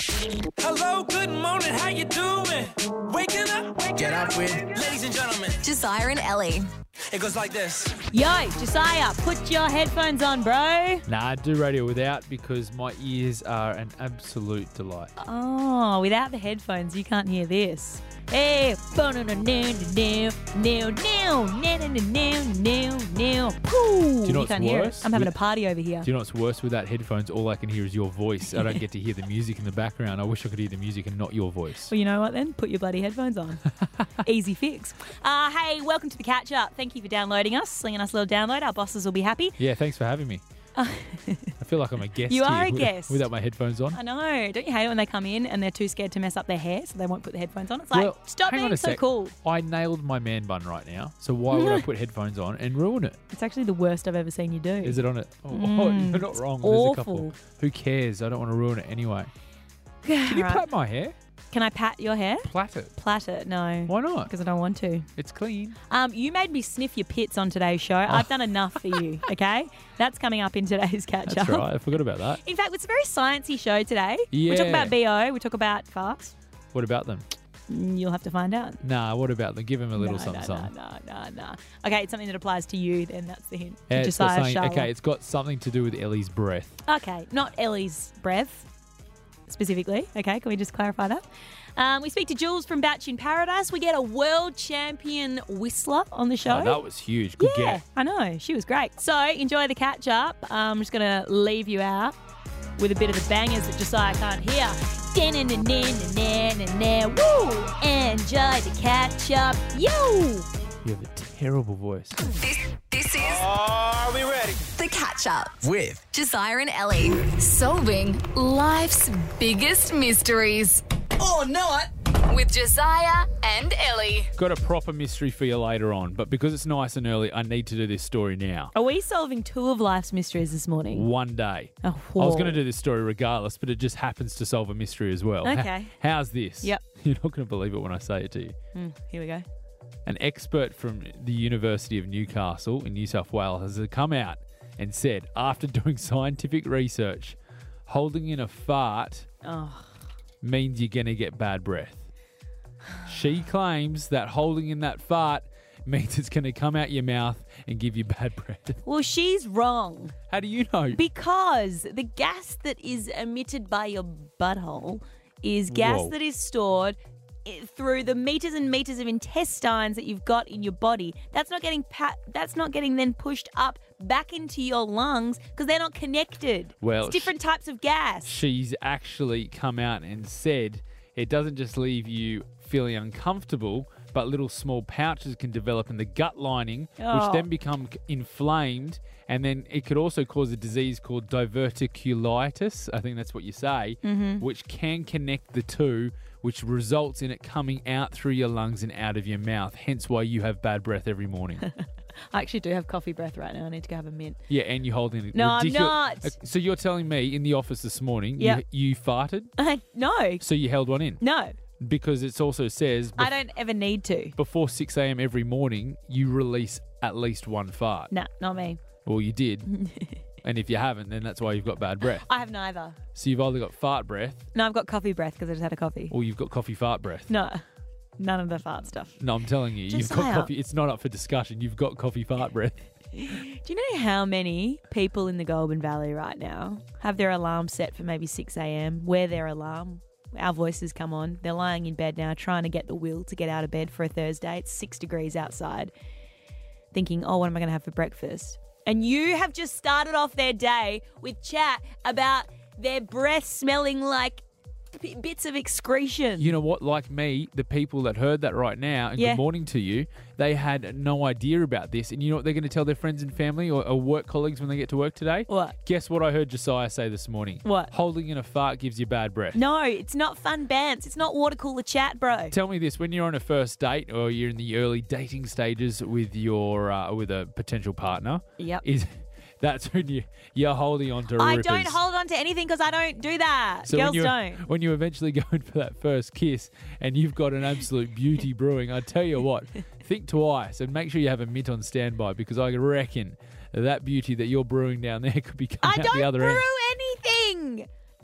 Hello, good morning, how you doing? Waking up, Get up with ladies and gentlemen. Josiah and Ellie. It goes like this. Yo, Josiah, put your headphones on, bro. Nah, I do radio without because my ears are an absolute delight. Oh, without the headphones, you can't hear this. Hey, poo. Do you know You what's can't hear it. worse? I'm having a party over here. Do you know what's worse? Without headphones, all I can hear is your voice. I don't get to hear the music in the background. I wish I could hear the music and not your voice. Well, you know what then? Put your bloody headphones on. Easy fix. Hey, welcome to the catch up. Thank you for downloading us, slinging us a little download. Our bosses will be happy. Yeah, thanks for having me. I feel like I'm a guest You here are a with- guest. without my headphones on. I know. Don't you hate it when they come in and they're too scared to mess up their hair, so they won't put the headphones on? It's like, Well, stop hang on being a so sec. cool. I nailed my man bun right now, so why would I put headphones on and ruin it? It's actually the worst I've ever seen you do. Is it on it? Oh, you're not wrong. There's a couple. awful. Who cares? I don't want to ruin it anyway. Can you Right. plait my hair? Can I pat your hair? Plait it. Plait it? No. Why not? Because I don't want to. It's clean. You made me sniff your pits on today's show. I've done enough for you, okay? That's coming up in today's catch-up. That's right. I forgot about that. In fact, it's a very sciencey show today. We Yeah. talk about BO. We talk about farts. What about them? You'll have to find out. Nah, what about them? Give him a little something. No. Okay, it's something that applies to you, then that's the hint. Yeah, it's got Josiah something, Sharla. okay, it's got something to do with Ellie's breath. Okay, not Ellie's breath specifically. Okay, can we just clarify that? We speak to Jules from Batch in Paradise. We get a world champion whistler on the show. Oh, that was huge. Good yeah, get. I know. She was great. So enjoy the catch up. I'm just going to leave you out with a bit of the bangers that Josiah can't hear. Woo! Enjoy the catch up. Yo! You have a terrible voice. This is Are we ready? the catch up. with Josiah and Ellie. Solving life's biggest mysteries. or not. With Josiah and Ellie. Got a proper mystery for you later on, but because it's nice and early, I need to do this story now. Are we solving two of life's mysteries this morning? One day. Oh, I was going to whoa. do this story regardless, but it just happens to solve a mystery as well. Okay. How's this? Yep. You're not going to believe it when I say it to you. Here we go. An expert from the University of Newcastle in New South Wales has come out and said, after doing scientific research, holding in a fart means you're going to get bad breath. She claims that holding in that fart means it's going to come out your mouth and give you bad breath. Well, she's wrong How do you know? because the gas that is emitted by your butthole is gas Whoa. that is stored through the meters and meters of intestines that you've got in your body. That's not getting then pushed up back into your lungs because they're not connected. Well, it's different types of gas. She's actually come out and said it doesn't just leave you feeling uncomfortable, but little small pouches can develop in the gut lining, which Oh. then become inflamed, and then it could also cause a disease called diverticulitis, I think that's what you say, which can connect the two, which results in it coming out through your lungs and out of your mouth, hence why you have bad breath every morning. I actually do have coffee breath right now. I need to go have a mint. Yeah, and you hold in No, I'm ridiculous... not. So you're telling me in the office this morning, Yep. you farted, No, so you held one in? no. Because it also says I don't ever need to. before 6 a.m. every morning, you release at least one fart. No, not me. Well, you did. And if you haven't, then that's why you've got bad breath. I have neither. So you've either got fart breath No, I've got coffee breath because I just had a coffee. or you've got coffee fart breath. No, none of the fart stuff. No, I'm telling you, you've got Josiah. coffee. It's not up for discussion. You've got coffee fart breath. Do you know how many people in the Goulburn Valley right now have their alarm set for maybe 6 a.m, wear their alarm, our voices come on, they're lying in bed now trying to get the will to get out of bed for a Thursday, it's 6 degrees outside, thinking, oh, what am I going to have for breakfast? And you have just started off their day with chat about their breath smelling like bits of excretion. You know what? Like me, the people that heard that right now, and Yeah. good morning to you, they had no idea about this. And you know what they're going to tell their friends and family or work colleagues when they get to work today? What? Guess what I heard Josiah say this morning? What? Holding in a fart gives you bad breath. No, it's not fun bants. It's not water cooler chat, bro. Tell me this: when you're on a first date or you're in the early dating stages with your with a potential partner, Yep. that's when you're holding on to I rippers. don't hold on to anything because I don't do that. So Girls when don't. When you eventually go in for that first kiss and you've got an absolute beauty brewing, I tell you what, think twice and make sure you have a mitt on standby because I reckon that beauty that you're brewing down there could be coming I out the don't other brew end. anything.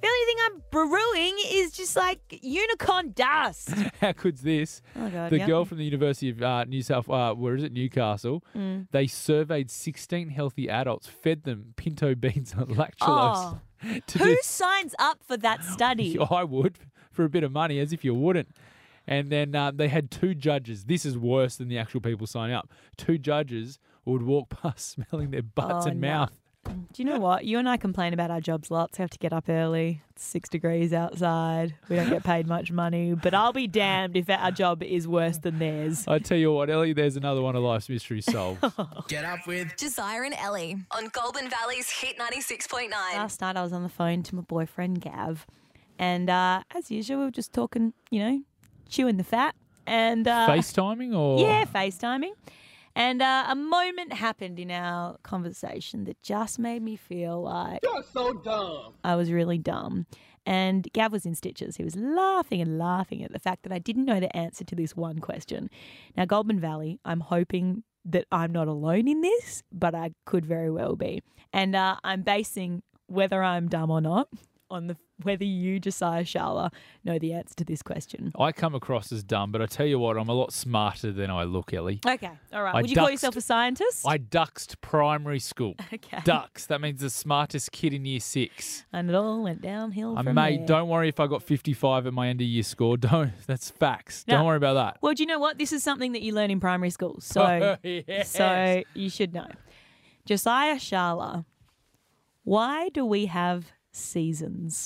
The only thing I'm brewing is just like unicorn dust. How good's this? Oh, God, The yep. girl from the University of New South Newcastle, they surveyed 16 healthy adults, fed them pinto beans and lactulose. Who signs up for that study? I would, for a bit of money, as if you wouldn't. And then they had 2 judges. This is worse than the actual people signing up. 2 judges would walk past smelling their butts and no. mouth. Do you know what? You and I complain about our jobs lots. We have to get up early. It's 6 degrees outside. We don't get paid much money. But I'll be damned if our job is worse than theirs. I tell you what, Ellie, there's another one of life's mysteries solved. Get up with Josiah and Ellie on Goulburn Valley's Hit 96.9. Last night I was on the phone to my boyfriend, Gav. And as usual, we were just talking, chewing the fat. And FaceTiming or? Yeah, FaceTiming. And a moment happened in our conversation that just made me feel like You're so dumb. I was really dumb. And Gav was in stitches. He was laughing and laughing at the fact that I didn't know the answer to this one question. Now, Goulburn Valley, I'm hoping that I'm not alone in this, but I could very well be. And I'm basing whether I'm dumb or not on whether you, Josiah Sharla, know the answer to this question. I come across as dumb, but I tell you what, I'm a lot smarter than I look, Ellie. Okay, all right. I Would you call duxed- yourself a scientist? I duxed primary school. Okay. Dux. That means the smartest kid in year 6. And it all went downhill from Mate, there. don't worry if I got 55 at my end of year score. That's facts. No. Don't worry about that. Well, do you know what? This is something that you learn in primary school. So, Yes. so you should know. Josiah Sharla, why do we have seasons?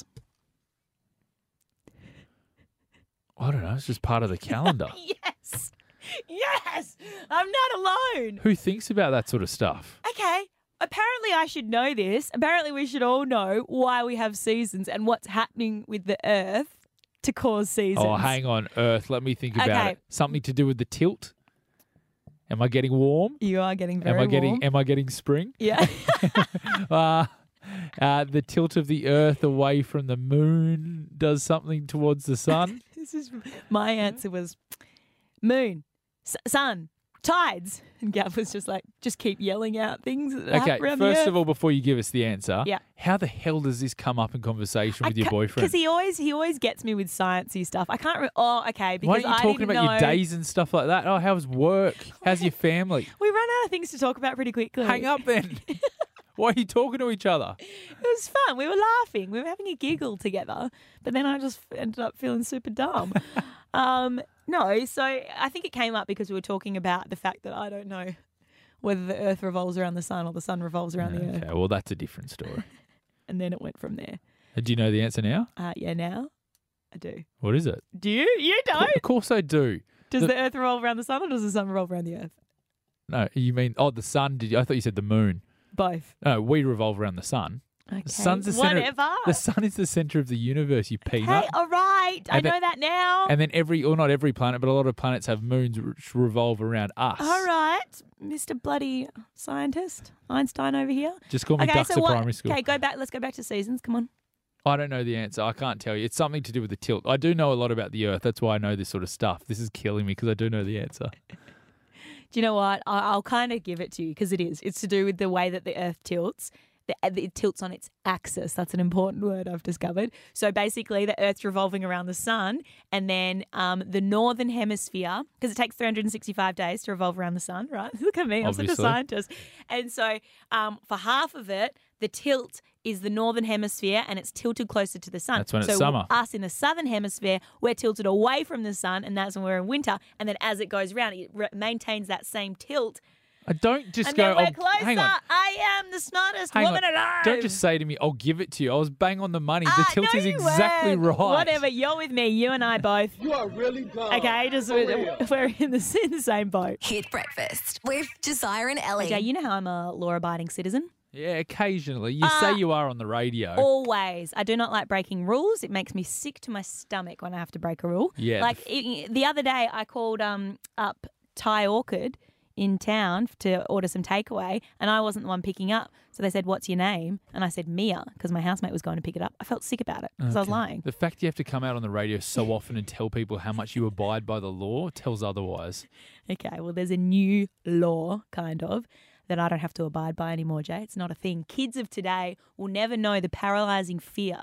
I don't know. It's just part of the calendar. Yes. Yes. I'm not alone. Who thinks about that sort of stuff? Okay. Apparently I should know this. Apparently we should all know why we have seasons and what's happening with the earth to cause seasons. Oh, hang on, Earth. Let me think about Okay. it. Something to do with the tilt? Am I getting warm? You are getting very Am warm. I getting spring? Yeah. The tilt of the Earth away from the moon does something towards the sun. My answer was moon, sun, tides. And Gav was just like, just keep yelling out things that Okay, happen around the first earth. of all, before you give us the answer, Yeah. how the hell does this come up in conversation with your boyfriend? Because he always gets me with sciencey stuff. I can't. Okay, because Why aren't you I talking didn't about know. your days and stuff like that? Oh, how's work? How's your family? We run out of things to talk about pretty quickly. Hang up then. Why are you talking to each other? It was fun. We were laughing. We were having a giggle together. But then I just ended up feeling super dumb. No, so I think it came up because we were talking about the fact that I don't know whether the earth revolves around the sun or the sun revolves around the earth. Okay, well, that's a different story. And then it went from there. Do you know the answer now? Yeah, now I do. What is it? Do you? You don't? Of course I do. Does the earth revolve around the sun or does the sun revolve around the earth? No, you mean, the sun. I thought you said the moon. Both. No, we revolve around the sun. Okay. The sun's the center. Whatever. The sun is the center of the universe, you peanut. Hey, all right. I And know then- that now. And then not every planet, but a lot of planets have moons which revolve around us. All right, Mr. Bloody Scientist. Einstein over here. Just call me Dux at primary school. Okay, let's go back to seasons. Come on. I don't know the answer. I can't tell you. It's something to do with the tilt. I do know a lot about the Earth. That's why I know this sort of stuff. This is killing me because I do know the answer. Do you know what? I'll kind of give it to you because it is. It's to do with the way that the Earth tilts. It tilts on its axis. That's an important word I've discovered. So basically, the Earth's revolving around the sun, and then the northern hemisphere, because it takes 365 days to revolve around the sun, right? Look at me, I'm such a Obviously. scientist. And so for half of it, the tilt is the northern hemisphere, and it's tilted closer to the sun. That's when it's so summer. Us in the southern hemisphere, we're tilted away from the sun, and that's when we're in winter. And then as it goes around, it maintains that same tilt. I don't just And go. then we're "Oh, closer. hang on. I am the smartest Hang woman on. alive. Don't just say to me, I'll give it to you. I was bang on the money. The tilt no, is you exactly weren't. right. Whatever. You're with me. You and I both. You are really dumb. Okay, just For real. we're in the same boat. Hit breakfast with Josiah and Ellie. Okay, you know how I'm a law-abiding citizen. Yeah, occasionally. You say you are on the radio. Always. I do not like breaking rules. It makes me sick to my stomach when I have to break a rule. Yeah. Like the other day, I called up Thai Orchid in town to order some takeaway, and I wasn't the one picking up. So they said, "What's your name?" And I said, "Mia," because my housemate was going to pick it up. I felt sick about it because I was Okay. lying. The fact you have to come out on the radio so often and tell people how much you abide by the law tells otherwise. Okay, well, there's a new law, kind of, that I don't have to abide by anymore, Jay. It's not a thing. Kids of today will never know the paralysing fear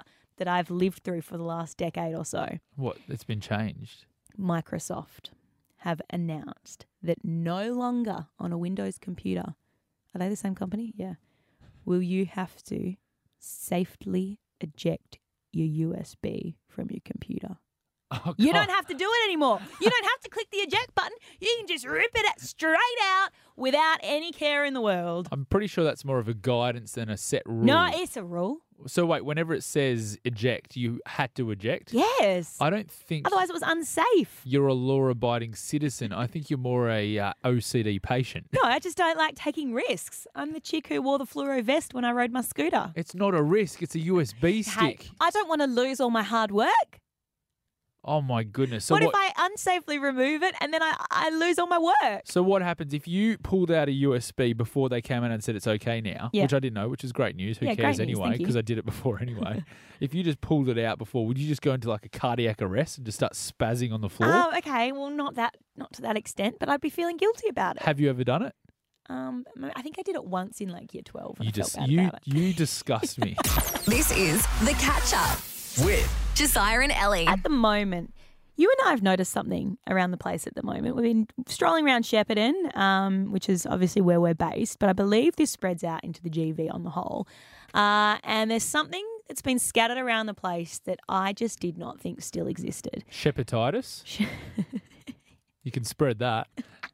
that I've lived through for the last decade or so. What? It's been changed. Microsoft have announced that no longer on a Windows computer, are they the same company? Yeah. Will you have to safely eject your USB from your computer? Oh, You God. don't have to do it anymore. You don't have to click the eject button. You can just rip it straight out without any care in the world. I'm pretty sure that's more of a guidance than a set rule. No, it's a rule. So wait, whenever it says eject, you had to eject? Yes. I don't think Otherwise it was unsafe. you're a law-abiding citizen. I think you're more a OCD patient. No, I just don't like taking risks. I'm the chick who wore the fluoro vest when I rode my scooter. It's not a risk. It's a USB stick. Hey, I don't want to lose all my hard work. Oh, my goodness. So What if I unsafely remove it and then I lose all my work? So what happens if you pulled out a USB before they came in and said it's okay now, Yeah. which I didn't know, which is great news. Who Yeah, cares great news, anyway? thank you. Because I did it before anyway. If you just pulled it out before, would you just go into like a cardiac arrest and just start spazzing on the floor? Oh, okay. Well, not to that extent, but I'd be feeling guilty about it. Have you ever done it? I think I did it once in like year 12. And You I felt just bad you about it. you disgust me. This is The Catch Up With Josiah and Ellie. At the moment, you and I have noticed something around the place at the moment. We've been strolling around Shepparton, which is obviously where we're based, but I believe this spreads out into the GV on the whole. And there's something that's been scattered around the place that I just did not think still existed. Shepatitis. You can spread that.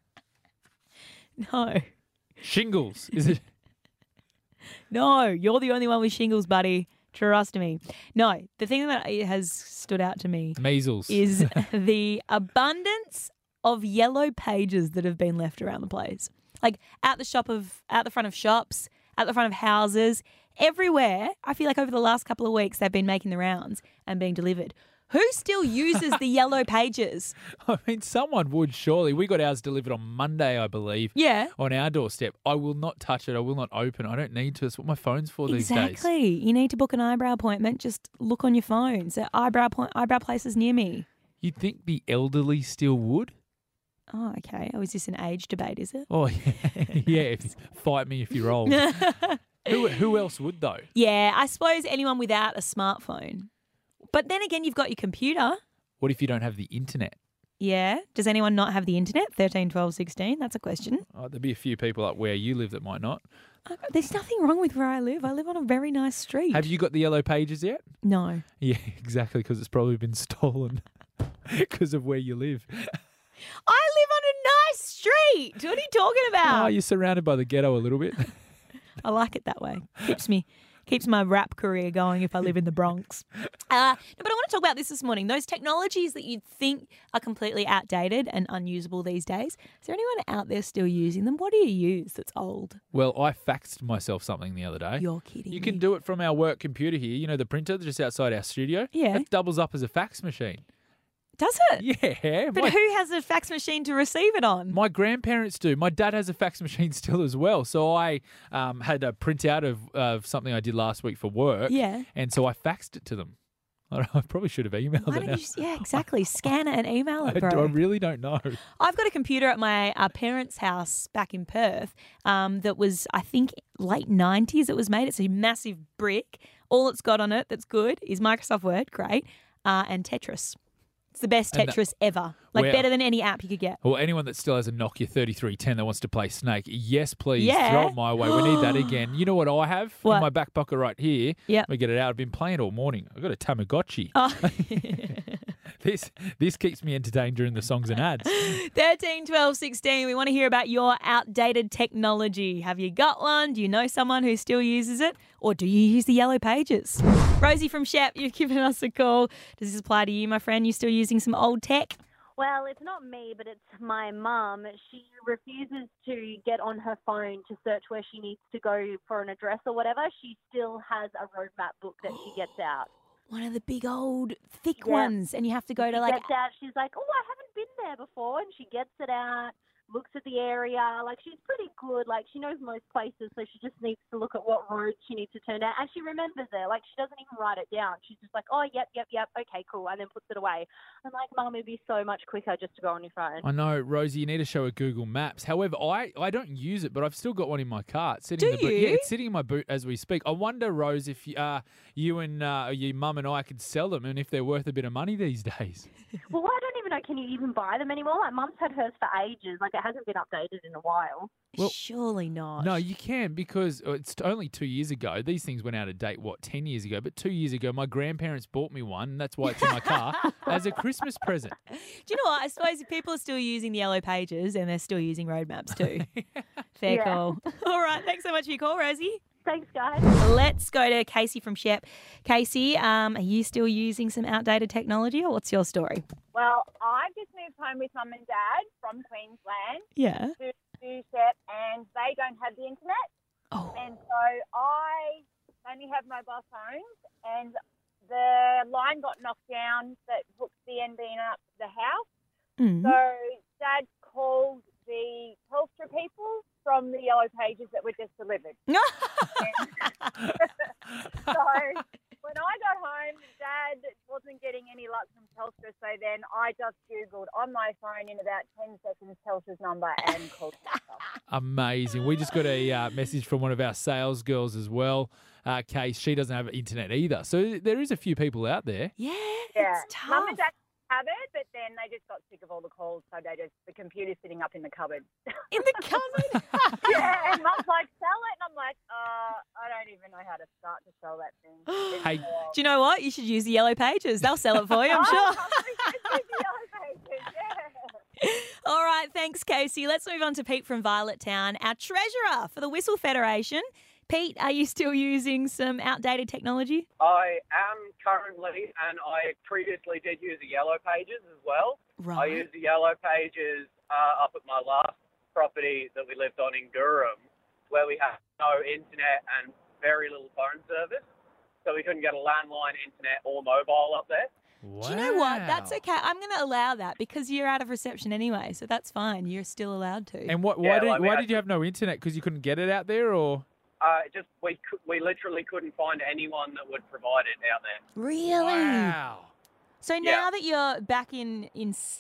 No. Shingles. Is it? No, you're the only one with shingles, buddy. Trust me. No, the thing that has stood out to me Measles. is the abundance of yellow pages that have been left around the place. Like out the front of shops, at the front of houses, everywhere. I feel like over the last couple of weeks they've been making the rounds and being delivered. Who still uses the yellow pages? I mean, someone would surely. We got ours delivered on Monday, I believe. Yeah. On our doorstep. I will not touch it. I will not open it. I don't need to. That's what my phone's for these days. Exactly. You need to book an eyebrow appointment. Just look on your phone. So eyebrow places near me. You'd think the elderly still would? Oh, okay. Oh, is this an age debate, is it? Oh, yeah. Yeah, fight me if you're old. Who else would, though? Yeah, I suppose anyone without a smartphone. But then again, you've got your computer. What if you don't have the internet? Yeah. Does anyone not have the internet? 13, 12, 16? That's a question. Oh, there'd be a few people up where you live that might not. There's nothing wrong with where I live. I live on a very nice street. Have you got the yellow pages yet? No. Yeah, exactly, because it's probably been stolen because of where you live. I live on a nice street. What are you talking Oh, about? you're surrounded by the ghetto a little bit. I like it that way. Keeps my rap career going if I live in the Bronx. But I want to talk about this morning. Those technologies that you'd think are completely outdated and unusable these days. Is there anyone out there still using them? What do you use that's old? Well, I faxed myself something the other day. You're kidding You me. can do it from our work computer here. You know, the printer just outside our studio? Yeah. It doubles up as a fax machine. Does it? Yeah. But who has a fax machine to receive it on? My grandparents do. My dad has a fax machine still as well. So I had a printout of something I did last week for work. Yeah. And so I faxed it to them. I probably should have emailed Why it. don't you? Yeah, exactly. Scan it and email it, bro. I really don't know. I've got a computer at my parents' house back in Perth that was, I think, late 90s it was made. It's a massive brick. All it's got on it that's good is Microsoft Word, great, and Tetris. It's the best And Tetris ever. Like Well- better than any app you could get. Well, anyone that still has a Nokia 3310 that wants to play Snake, yes, please, Yeah. throw it my way. We need that again. You know what I have What? in my back pocket right here? Yep. We get it out. I've been playing all morning. I've got a Tamagotchi. Oh. This keeps me entertained during the songs and ads. 13, 12, 16. We want to hear about your outdated technology. Have you got one? Do you know someone who still uses it? Or do you use the yellow pages? Rosie from Shep, you've given us a call. Does this apply to you, my friend? You still using some old tech? Well, it's not me, but it's my mum. She refuses to get on her phone to search where she needs to go for an address or whatever. She still has a roadmap book that she gets out. One of the big old thick Yeah. ones. And you have to go to She like... gets out. She's like, oh, I haven't been there before. And she gets it out, looks at the area. Like, she's pretty good. Like, she knows most places, so she just needs to look at what roads she needs to turn down. And she remembers it. Like, she doesn't even write it down. She's just like, oh, yep, okay, cool, and then puts it away. I'm like, Mum, it'd be so much quicker just to go on your phone. I know, Rosie, you need to show her Google Maps. However, I don't use it, but I've still got one in my car. It's sitting in the boot. Yeah, it's sitting in my boot as we speak. I wonder, Rose, if you and your mum and I could sell them and if they're worth a bit of money these days. Well, I don't even know. Can you even buy them anymore? Like, Mum's had hers for ages. Like, it hasn't been updated in a while. Well, surely not. No, you can, because it's only 2 years ago. These things went out of date, 10 years ago? But 2 years ago, my grandparents bought me one, and that's why it's in my car, as a Christmas present. Do you know what? I suppose if people are still using the Yellow Pages, and they're still using road maps too. Fair call. All right, thanks so much for your call, Rosie. Thanks, guys. Let's go to Casey from Shep. Casey, are you still using some outdated technology, or what's your story? Well, I've just moved home with Mum and Dad from Queensland Yeah. to Shep, and they don't have the internet. Oh. And so I only have mobile phones, and the line got knocked down that hooks the NBN up to the house. Mm. So Dad called the Telstra people from the Yellow Pages that were just delivered. So when I got home, Dad wasn't getting any luck from Telstra, so then I just Googled on my phone in about 10 seconds Telstra's number and called myself. Amazing. We just got a message from one of our sales girls as well. Case, she doesn't have internet either. So there is a few people out there. Yeah, Yeah. it's tough. Mum and Dad have it, but then they just got sick of all the calls, so the computer's sitting up in the cupboard. In the cupboard? Yeah, and Mum's like, sell it, and I'm like, I don't even know how to start to sell that thing. Hey, Do you know what? You should use the Yellow Pages. They'll sell it for you, I'm sure. All right, thanks, Casey. Let's move on to Pete from Violet Town, our treasurer for the Whistle Federation. Pete, are you still using some outdated technology? I am currently, and I previously did use the Yellow Pages as well. Right. I used the Yellow Pages up at my last property that we lived on in Durham, where we had no internet and very little phone service. So we couldn't get a landline internet or mobile up there. wow. Do you know what? That's okay. I'm going to allow that because you're out of reception anyway, so that's fine. You're still allowed to. And why did you have no internet? Because you couldn't get it out there, or? We literally couldn't find anyone that would provide it out there. Really? Wow. So now that you're back in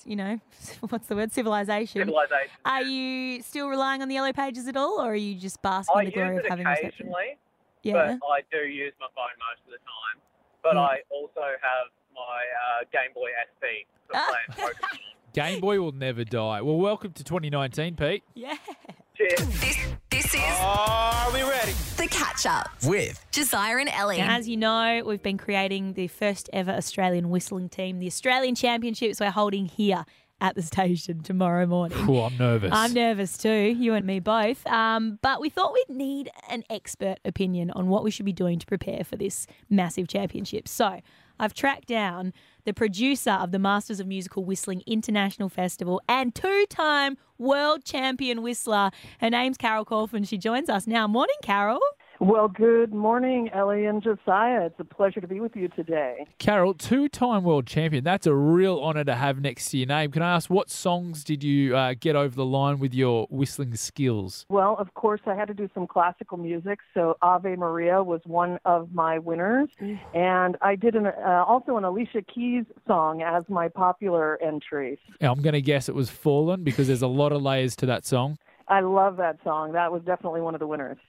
what's the word, civilization, Civilization. are you still relying on the Yellow Pages at all, or are you just basking in the glory use of it having reception? occasionally, Yeah. but I do use my phone most of the time. But I also have my Game Boy SP for playing Pokemon. Game Boy will never die. Well, welcome to 2019, Pete. Yeah. Cheers. This is Are we ready? The Catch Up With Josiah and Ellie. Now, as you know, we've been creating the first ever Australian whistling team, the Australian Championships we're holding here at the station tomorrow morning. Oh, I'm nervous. I'm nervous too, you and me both. But we thought we'd need an expert opinion on what we should be doing to prepare for this massive championship. So I've tracked down the producer of the Masters of Musical Whistling International Festival and two-time world champion whistler. Her name's Carol Colfin. She joins us now. Morning, Carol. Well, good morning, Ellie and Josiah. It's a pleasure to be with you today. Carol, two-time world champion. That's a real honour to have next to your name. Can I ask, what songs did you get over the line with your whistling skills? Well, of course, I had to do some classical music, so Ave Maria was one of my winners. And I did also an Alicia Keys song as my popular entry. I'm going to guess it was Fallen, because there's a lot of layers to that song. I love that song. That was definitely one of the winners.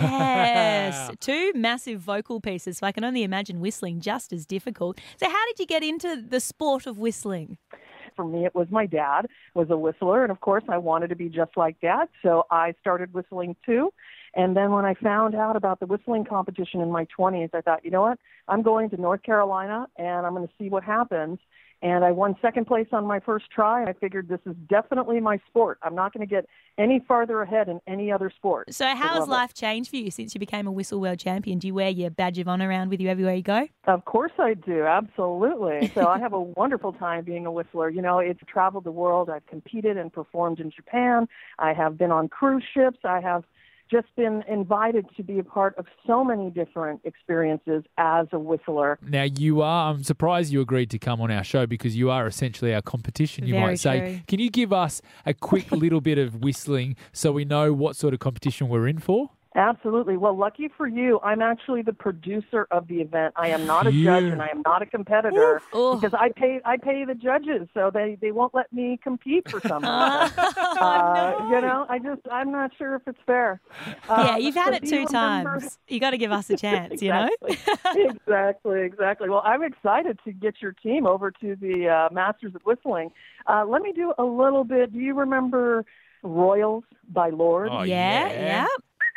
Yes. Wow. Two massive vocal pieces, so I can only imagine whistling just as difficult. So how did you get into the sport of whistling? For me, it was my dad was a whistler, and of course, I wanted to be just like Dad, so I started whistling too. And then when I found out about the whistling competition in my 20s, I thought, you know what? I'm going to North Carolina, and I'm going to see what happens. And I won second place on my first try, and I figured this is definitely my sport. I'm not going to get any farther ahead in any other sport. So how has life changed for you since you became a Whistle World Champion? Do you wear your badge of honour around with you everywhere you go? Of course I do, absolutely. So I have a wonderful time being a whistler. You know, it's traveled the world. I've competed and performed in Japan. I have been on cruise ships. I have just been invited to be a part of so many different experiences as a whistler. Now, I'm surprised you agreed to come on our show because you are essentially our competition, you Very might say. true. Can you give us a quick little bit of whistling so we know what sort of competition we're in for? Absolutely. Well, lucky for you, I'm actually the producer of the event. I am not a judge and I am not a competitor because I pay the judges, so they won't let me compete for some reason. You know, I'm not sure if it's fair. Yeah, you've had so it do you 2 remember- times. You got to give us a chance, you know? Exactly. Well, I'm excited to get your team over to the Masters of Whistling. Let me do a little bit. Do you remember Royals by Lord? Oh, Yeah.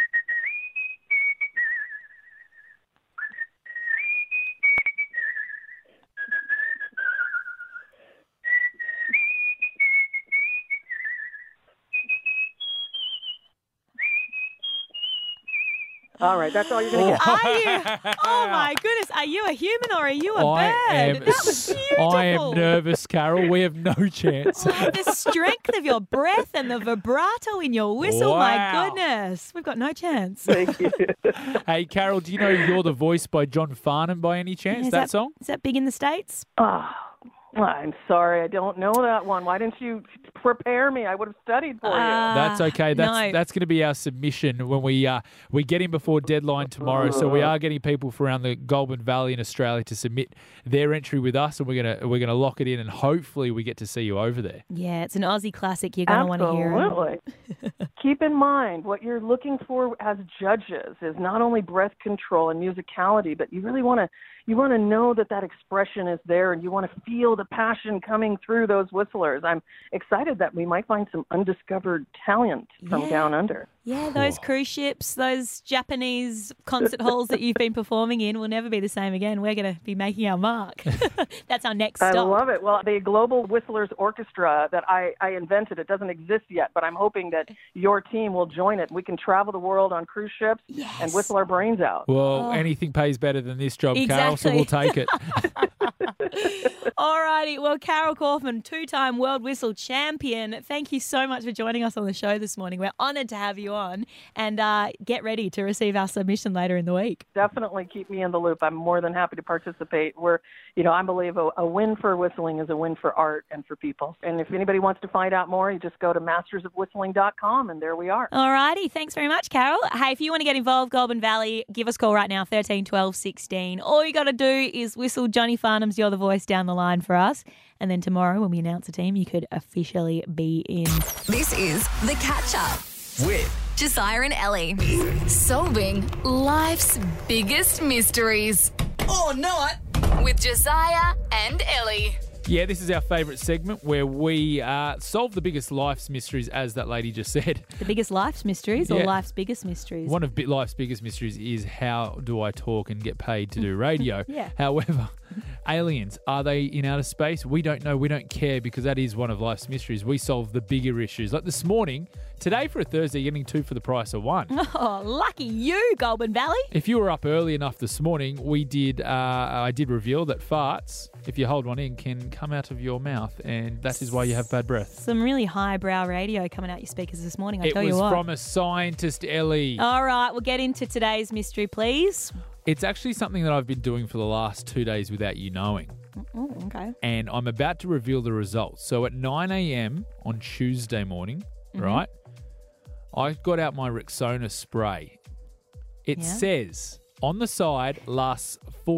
All right, that's all you're going to get. Are you? Oh my goodness! Are you a human or are you a bird? That was beautiful. I am nervous, Carol. We have no chance. Oh, the strength of your breath and the vibrato in your whistle. Wow. My goodness, we've got no chance. Thank you. Hey, Carol, do you know You're the Voice by John Farnham by any chance, Is that song? Is that big in the States? I'm sorry, I don't know that one. Why didn't you prepare me? I would have studied for you. That's okay. no. That's going to be our submission when we get in before deadline tomorrow. So we are getting people from around the Goulburn Valley in Australia to submit their entry with us, and we're gonna lock it in, and hopefully we get to see you over there. Yeah, it's an Aussie classic. You're going to want to hear it. Absolutely. Keep in mind, what you're looking for as judges is not only breath control and musicality, but you really want to know that expression is there, and you want to feel the passion coming through those whistlers. I'm excited that we might find some undiscovered talent from down under. Yeah, those cruise ships, those Japanese concert halls that you've been performing in will never be the same again. We're going to be making our mark. That's our next stop. I love it. Well, the Global Whistlers Orchestra that I invented, it doesn't exist yet, but I'm hoping that your team will join it. We can travel the world on cruise ships and whistle our brains out. Well, anything pays better than this job, Carol, so we'll take it. All righty. Well, Carol Kaufman, 2-time World Whistle Champion, thank you so much for joining us on the show this morning. We're honoured to have you on, and get ready to receive our submission later in the week. Definitely keep me in the loop. I'm more than happy to participate. I believe a win for whistling is a win for art and for people. And if anybody wants to find out more, you just go to mastersofwhistling.com, and there we are. All righty. Thanks very much, Carol. Hey, if you want to get involved, Goulburn Valley, give us a call right now, 13 12 16. All you got to do is whistle Johnny Farnham's You're the Voice down the line for us. And then tomorrow, when we announce a team, you could officially be in. This is The Catch Up With Josiah and Ellie. Solving life's biggest mysteries or not. with Josiah and Ellie. Yeah, this is our favourite segment where we solve the biggest life's mysteries, as that lady just said. The biggest life's mysteries or Yeah. life's biggest mysteries? One of life's biggest mysteries is how do I talk and get paid to do radio? Yeah. However, aliens, are they in outer space? We don't know. We don't care because that is one of life's mysteries. We solve the bigger issues. Like this morning, today for a Thursday, you're getting 2 for the price of 1. Oh, lucky you, Goulburn Valley. If you were up early enough this morning, I did reveal that farts, if you hold one in, can come out of your mouth, and that is why you have bad breath. Some really highbrow radio coming out your speakers this morning, I tell you It what. was from a scientist, Ellie. All right, we'll get into today's mystery, please. It's actually something that I've been doing for the last 2 days without you knowing. Oh, okay. And I'm about to reveal the results. So at 9 a.m. on Tuesday morning, right, I got out my Rexona spray. It says on the side lasts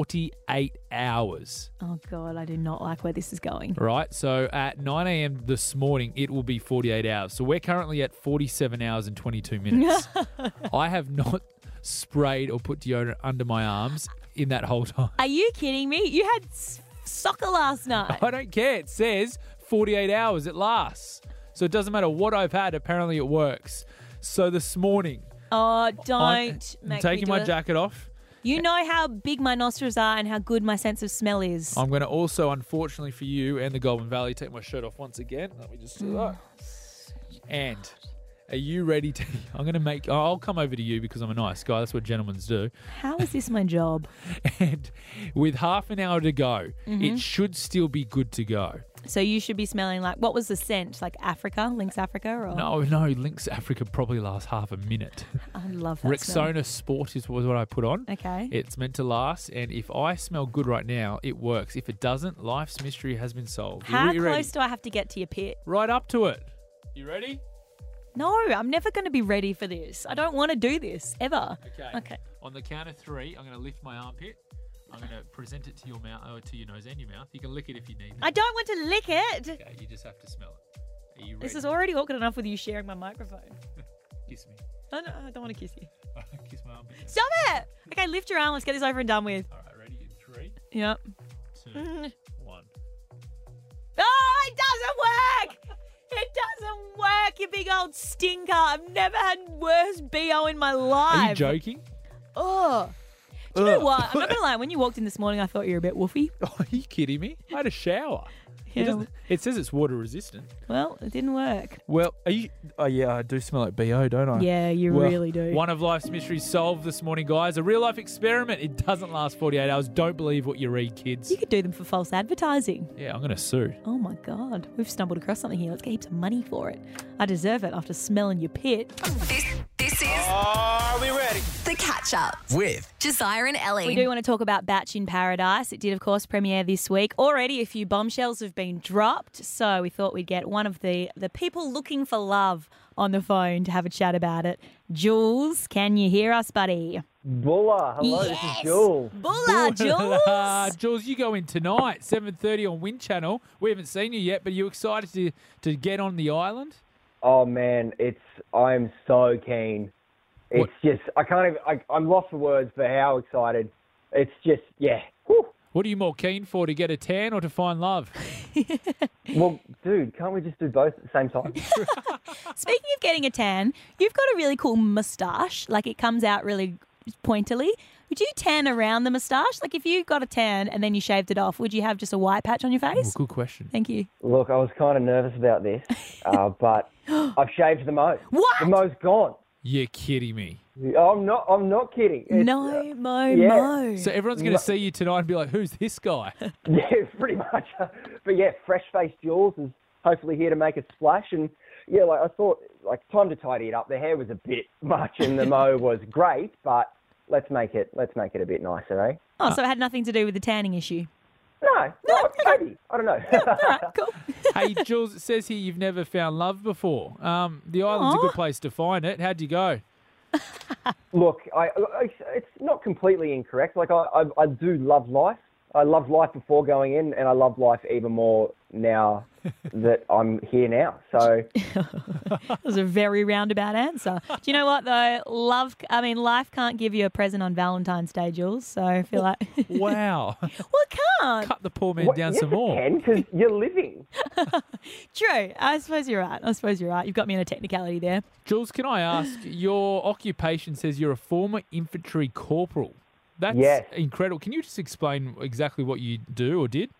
48 hours. Oh, God, I do not like where this is going. Right, so at 9 a.m. this morning, it will be 48 hours. So we're currently at 47 hours and 22 minutes. I have not sprayed or put deodorant under my arms in that whole time. Are you kidding me? You had soccer last night. I don't care. It says 48 hours it lasts. So it doesn't matter what I've had. Apparently it works. So this morning, Oh, don't I'm make taking me do my it. jacket off. You know how big my nostrils are and how good my sense of smell is. I'm going to also, unfortunately for you and the Goulburn Valley, take my shirt off once again. Let me just do that. And are you ready to... I'll come over to you because I'm a nice guy. That's what gentlemen do. How is this my job? And with half an hour to go, it should still be good to go. So you should be smelling like, what was the scent? Like Africa, Lynx Africa? Or? No, Lynx Africa probably lasts half a minute. I love that smell. Rexona Sport was what I put on. Okay. It's meant to last, and if I smell good right now, it works. If it doesn't, life's mystery has been solved. How You ready? close do I have to get to your pit? Right up to it. You ready? No, I'm never going to be ready for this. I don't want to do this, ever. Okay. On the count of 3, I'm going to lift my armpit. I'm going to present it to your mouth, or to your nose and your mouth. You can lick it if you need. I don't want to lick it. Okay, you just have to smell it. Are you ready? This is already awkward enough with you sharing my microphone. Kiss me. Oh, no, I don't want to kiss you. Kiss my armpit. Stop it! Okay, lift your arm. Let's get this over and done with. All right, ready? In 3, Yep. 2, 1. Oh, it doesn't work! It doesn't work, you big old stinker. I've never had worse BO in my life. Are you joking? Oh. Do you know what? I'm not going to lie. When you walked in this morning, I thought you were a bit woofy. Oh, are you kidding me? I had a shower. Yeah. It says it's water resistant. Well, it didn't work. Well, are you? Oh, yeah, I do smell like BO, don't I? Yeah, you really do. One of life's mysteries solved this morning, guys. A real life experiment. It doesn't last 48 hours. Don't believe what you read, kids. You could do them for false advertising. Yeah, I'm going to sue. Oh, my God. We've stumbled across something here. Let's get heaps of money for it. I deserve it after smelling your pit. This is Are we ready? The Catch Up With Josiah and Ellie. We do want to talk about Batch in Paradise. It did, of course, premiere this week. Already a few bombshells have been dropped, so we thought we'd get one of the people looking for love on the phone to have a chat about it. Jules, can you hear us, buddy? Bulla, hello, This is Jules. Bulla, Jules. Jules, you go in tonight, 7:30 on Wind Channel. We haven't seen you yet, but are you excited to get on the island? Oh man, I'm so keen. It's just I can't even. I'm lost for words for how excited. It's just Whew. What are you more keen for, to get a tan or to find love? Well, dude, can't we just do both at the same time? Speaking of getting a tan, you've got a really cool moustache. Like, it comes out really pointily. Would you tan around the moustache? Like, if you got a tan and then you shaved it off, would you have just a white patch on your face? Good question. Thank you. Look, I was kind of nervous about this, but I've shaved the mo. What? The mo's gone. You're kidding me. I'm not kidding. It's, Mo. So everyone's going to see you tonight and be like, who's this guy? Yeah, pretty much. But yeah, fresh-faced Jules is hopefully here to make a splash. And yeah, I thought, time to tidy it up. The hair was a bit much and the mo was great, but let's make it a bit nicer, eh? Oh, so it had nothing to do with the tanning issue? No, maybe. I don't know. All right, cool. Hey, Jules, it says here you've never found love before. The island's a good place to find it. How'd you go? Look, it's not completely incorrect. I do love life. I loved life before going in, and I love life even more now that I'm here now. So That was a very roundabout answer. Do you know what, though? Life can't give you a present on Valentine's Day, Jules. So I feel like... Wow. Well, it can't. Cut the poor man down some more. Because you're living. True. I suppose you're right. You've got me on a technicality there. Jules, can I ask, your occupation says you're a former infantry corporal. That's incredible. Can you just explain exactly what you do or did?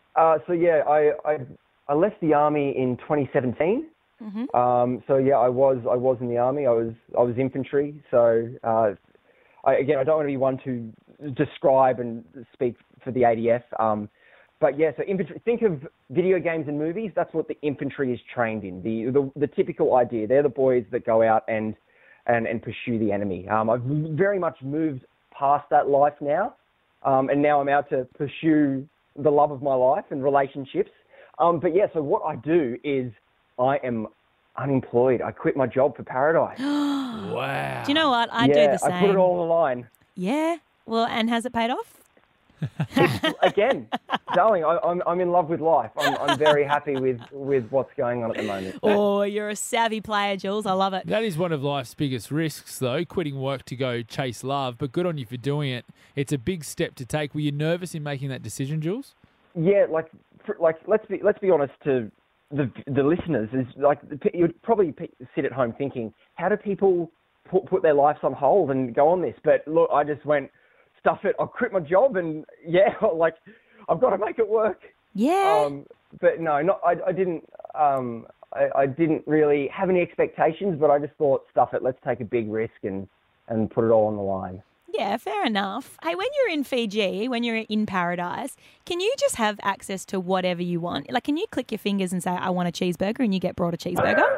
I left the army in 2017. Mm-hmm. I was in the army. I was infantry. So I don't want to be one to describe and speak for the ADF. So infantry. Think of video games and movies. That's what the infantry is trained in. The typical idea. They're the boys that go out and pursue the enemy. I've very much moved past that life now, and now I'm out to pursue the love of my life and relationships. So what I do is I am unemployed. I quit my job for Paradise. Wow. Do you know what? I do the same. I put it all on the line. Yeah. Well, and has it paid off? Again, darling, I'm in love with life. I'm very happy with what's going on at the moment. Oh, you're a savvy player, Jules. I love it. That is one of life's biggest risks, though, quitting work to go chase love. But good on you for doing it. It's a big step to take. Were you nervous in making that decision, Jules? Yeah, let's be honest to the listeners. Is you'd probably sit at home thinking, how do people put their lives on hold and go on this? But look, I just went, stuff it. I quit my job, and I've got to make it work. Yeah. But no, I didn't. I didn't really have any expectations, but I just thought, stuff it. Let's take a big risk and put it all on the line. Yeah, fair enough. Hey, when you're in Fiji, when you're in paradise, can you just have access to whatever you want? Like, can you click your fingers and say, I want a cheeseburger, and you get brought a cheeseburger?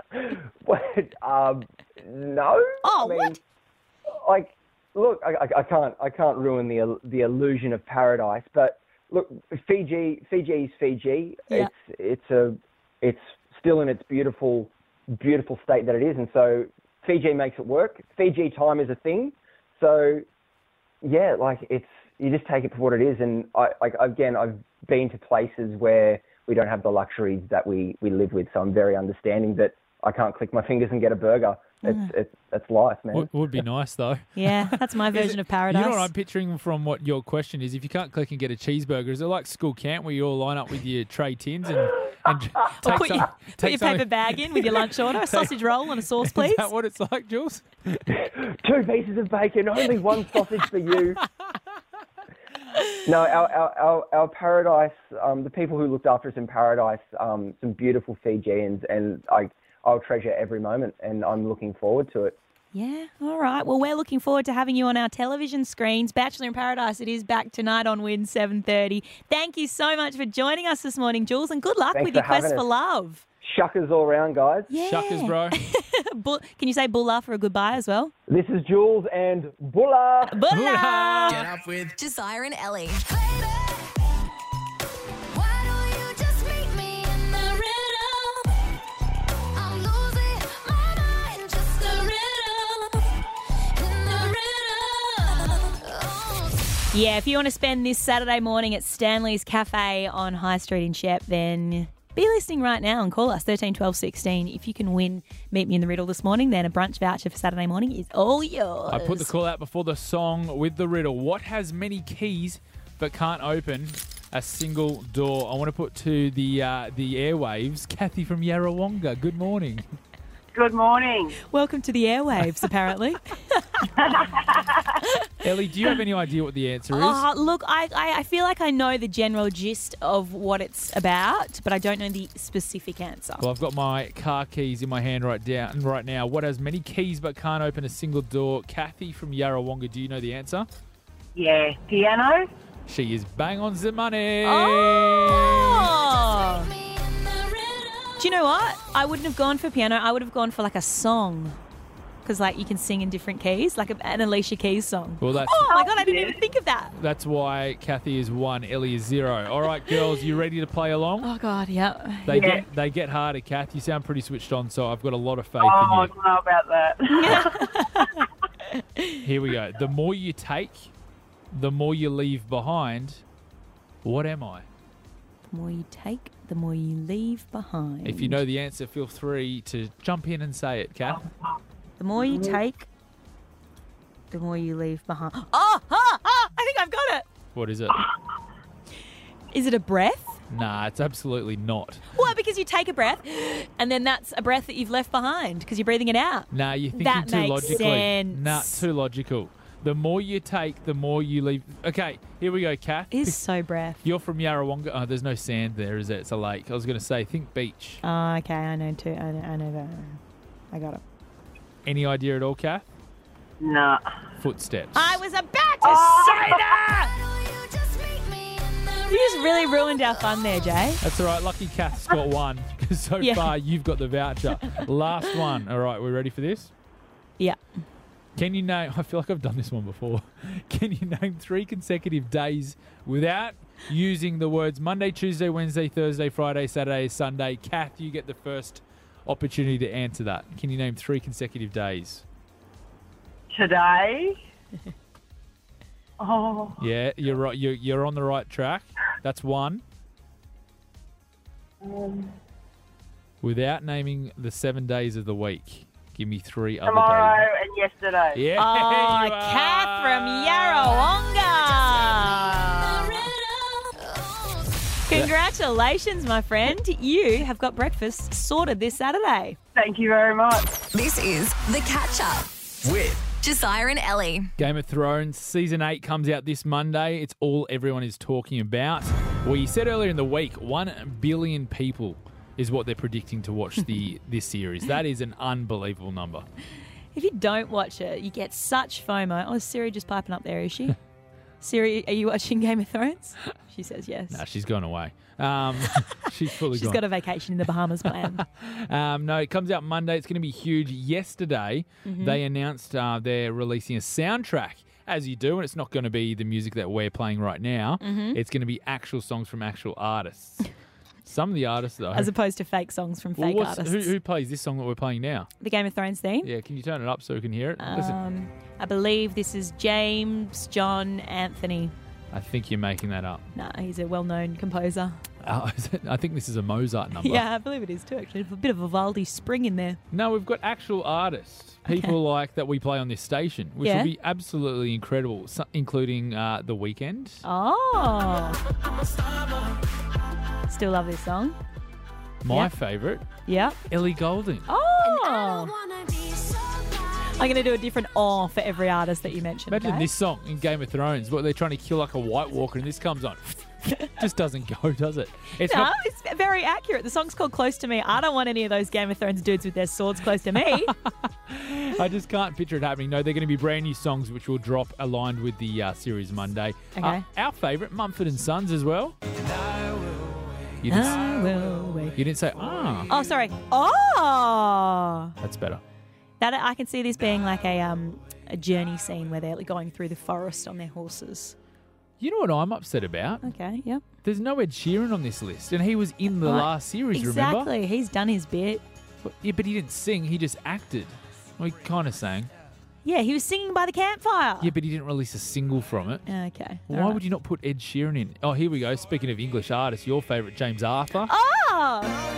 No. Oh, I mean, what? Like, look, I can't ruin the illusion of paradise, but look, Fiji is Fiji. Yeah. It's still in its beautiful state that it is, and so Fiji makes it work. Fiji time is a thing, so yeah, like you just take it for what it is. And I've been to places where we don't have the luxuries that we live with, so I'm very understanding that I can't click my fingers and get a burger. It's life, man. Would be nice, though. Yeah, that's my version of paradise. You know what I'm picturing from what your question is? If you can't click and get a cheeseburger, is it like school camp where you all line up with your tray tins and Or put your paper bag in with your lunch order, a sausage roll and a sauce, please? Is that what it's like, Jules? 2 pieces of bacon, only one sausage for you. No, our paradise, the people who looked after us in paradise, some beautiful Fijians, and I'll treasure every moment, and I'm looking forward to it. Yeah, all right. Well, we're looking forward to having you on our television screens. Bachelor in Paradise, it is back tonight on Win 7:30. Thank you so much for joining us this morning, Jules, and good luck Thanks with your for having quest for us. love. Shuckers all round, guys. Yeah. Shuckers, bro. Can you say bulla for a goodbye as well? This is Jules and Bulla. Bulla! Get up with Josiah and Ellie. Yeah, if you want to spend this Saturday morning at Stanley's Cafe on High Street in Shep, then be listening right now and call us 13 12 16. If you can win Meet Me in the Riddle this morning, then a brunch voucher for Saturday morning is all yours. I put the call out before the song with the riddle. What has many keys but can't open a single door? I want to put to the airwaves, Kathy from Yarrawonga. Good morning. Good morning. Welcome to the airwaves, apparently. Ellie, do you have any idea what the answer is? Look, I feel like I know the general gist of what it's about, but I don't know the specific answer. Well, I've got my car keys in my hand right now. What has many keys but can't open a single door? Kathy from Yarrawonga, do you know the answer? Yeah, piano. She is bang on the money. Oh! Do you know what? I wouldn't have gone for piano. I would have gone for like a song. Because like you can sing in different keys, like an Alicia Keys song. Well, that's oh my God, I didn't even think of that. That's why Kathy is 1, Ellie is 0. All right, girls, you ready to play along? Oh God, yeah. They get harder, Kath. You sound pretty switched on, so I've got a lot of faith Oh, in I you. don't know about that. Here we go. The more you take, the more you leave behind. What am I? The more you take, the more you leave behind. If you know the answer, feel free to jump in and say it, Kath. The more you take, the more you leave behind. Oh, I think I've got it. What is it? Is it a breath? Nah, it's absolutely not. Well, because you take a breath, and then that's a breath that you've left behind because you're breathing it out. Nah, you're thinking That too makes logically. sense. Nah, too logical. The more you take, the more you leave. Okay, here we go, Kath. It is so breath. You're from Yarrawonga. Oh, there's no sand there, is there? It's a lake. I was going to say, think beach. Oh, okay, I know too. I know that. I got it. Any idea at all, Kath? Nah. Footsteps. I was about to say that! You just really ruined our fun there, Jay. That's all right. Lucky Kath's got one because so Yeah. far you've got the voucher. Last one. All right, we're ready for this? Yeah. Can you name... I feel like I've done this one before. Can you name 3 consecutive days without using the words Monday, Tuesday, Wednesday, Thursday, Friday, Saturday, Sunday? Kath, you get the first opportunity to answer that. Can you name 3 consecutive days? Today. Oh. Yeah, you're right. You're on the right track. That's 1. Without naming the 7 days of the week, give me 3 other Tomorrow days. and yesterday. Yeah. Oh, you Kath from Yarrawonga. Congratulations, my friend. You have got breakfast sorted this Saturday. Thank you very much. This is The Catch Up with Josiah and Ellie. Game of Thrones Season 8 comes out this Monday. It's all everyone is talking about. We said earlier in the week, 1 billion people is what they're predicting to watch this series. That is an unbelievable number. If you don't watch it, you get such FOMO. Oh, is Siri just piping up there, is she? Siri, are you watching Game of Thrones? She says yes. No, she's gone away. She's fully She's gone. got a vacation in the Bahamas planned. No, it comes out Monday. It's going to be huge. Yesterday, they announced they're releasing a soundtrack, as you do, and it's not going to be the music that we're playing right now. It's going to be actual songs from actual artists. Some of the artists, though. As opposed to fake songs from fake artists. Who plays this song that we're playing now? The Game of Thrones theme? Yeah, can you turn it up so we can hear it? Listen. I believe this is James John Anthony. I think you're making that up. No, he's a well-known composer. I think this is a Mozart number. Yeah, I believe it is too, actually. A bit of a Vivaldi spring in there. No, we've got actual artists, people like that we play on this station, which will be absolutely incredible, including The Weeknd. Oh. Still love this song. My favourite. Yeah. Ellie Goulding. Oh. I'm going to do a different for every artist that you mentioned. Imagine this song in Game of Thrones, but they're trying to kill like a White Walker, and this comes on. Just doesn't go, does it? It's very accurate. The song's called Close to Me. I don't want any of those Game of Thrones dudes with their swords close to me. I just can't picture it happening. No, they're going to be brand new songs which will drop aligned with the series Monday. Okay. Our favourite, Mumford & Sons as well. You didn't say, Oh, sorry. Oh. That's better. That I can see this being like a journey scene where they're going through the forest on their horses. You know what I'm upset about? Okay, yep. There's no Ed Sheeran on this list, and he was in the last series, remember? Exactly. He's done his bit. But he didn't sing, he just acted. Well, he kind of sang. Yeah, he was singing by the campfire. Yeah, but he didn't release a single from it. Okay. Why would you not put Ed Sheeran in? Oh, here we go. Speaking of English artists, your favourite, James Arthur. Oh!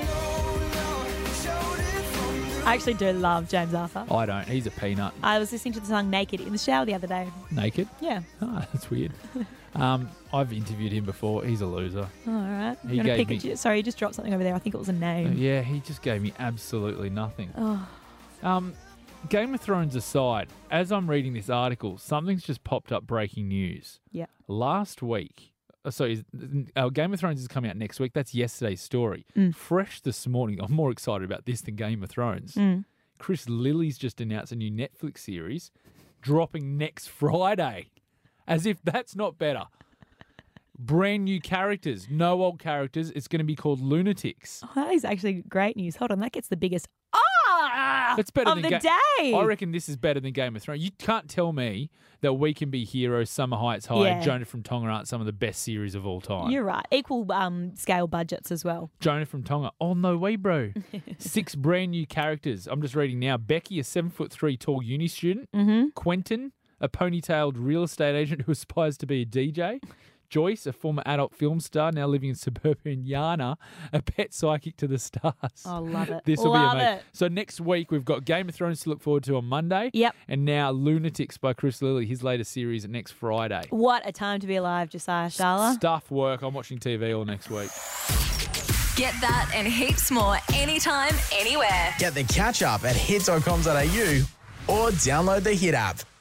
I actually do love James Arthur. I don't. He's a peanut. I was listening to the song Naked in the shower the other day. Naked? Yeah. Oh, that's weird. I've interviewed him before. He's a loser. Oh, all right. He gave me... Sorry, you just dropped something over there. I think it was a name. Yeah, he just gave me absolutely nothing. Oh. Game of Thrones aside, as I'm reading this article, something's just popped up breaking news. Yeah. Last week, Game of Thrones is coming out next week. That's yesterday's story. Fresh this morning. I'm more excited about this than Game of Thrones. Chris Lilly's just announced a new Netflix series dropping next Friday. As if that's not better. Brand new characters, no old characters. It's going to be called Lunatics. Oh, that is actually great news. Hold on, that gets the biggest That's better of than the day. I reckon this is better than Game of Thrones. You can't tell me that We Can Be Heroes, Summer Heights High, Jonah from Tonga aren't some of the best series of all time. You're right. Equal scale budgets as well. Jonah from Tonga. Oh, no way, bro. 6 brand new characters. I'm just reading now. Becky, a 7'3" tall uni student. Quentin, a ponytailed real estate agent who aspires to be a DJ. Joyce, a former adult film star, now living in suburban Yana, a pet psychic to the stars. Oh, love it. This will be amazing. It. So next week, we've got Game of Thrones to look forward to on Monday. Yep. And now Lunatics by Chris Lilly, his latest series next Friday. What a time to be alive, Josiah Scala. Stuff work. I'm watching TV all next week. Get that and heaps more anytime, anywhere. Get the catch up at hits.com.au or download the Hit app.